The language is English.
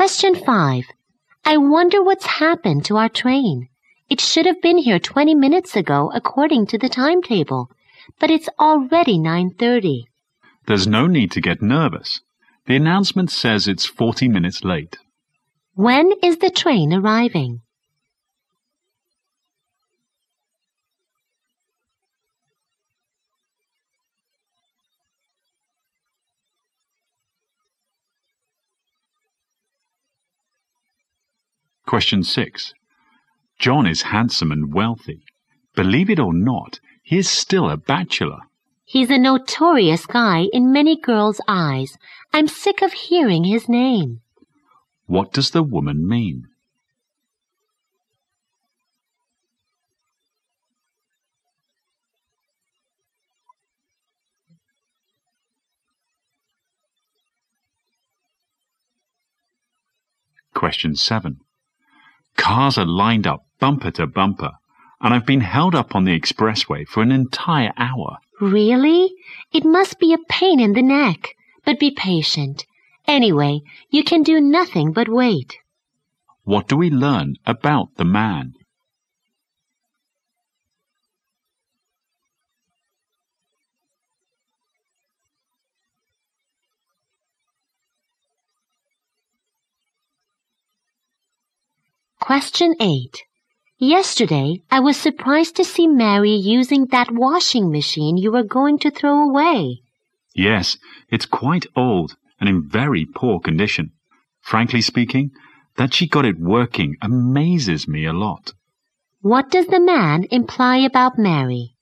Question 5. I wonder what's happened to our train. It should have been here 20 minutes ago according to the timetable, but it's already 9:30. There's no need to get nervous. The announcement says it's 40 minutes late. When is the train arriving? Question 6. John is handsome and wealthy. Believe it or not, he is still a bachelor. He's a notorious guy in many girls' eyes. I'm sick of hearing his name. What does the woman mean? Question 7. Cars are lined up bumper to bumper, and I've been held up on the expressway for an entire hour. Really? It must be a pain in the neck. But be patient. Anyway, you can do nothing but wait. What do we learn about the man? Question 8. Yesterday, I was surprised to see Mary using that washing machine you were going to throw away. Yes, it's quite old and in very poor condition. Frankly speaking, that she got it working amazes me a lot. What does the man imply about Mary?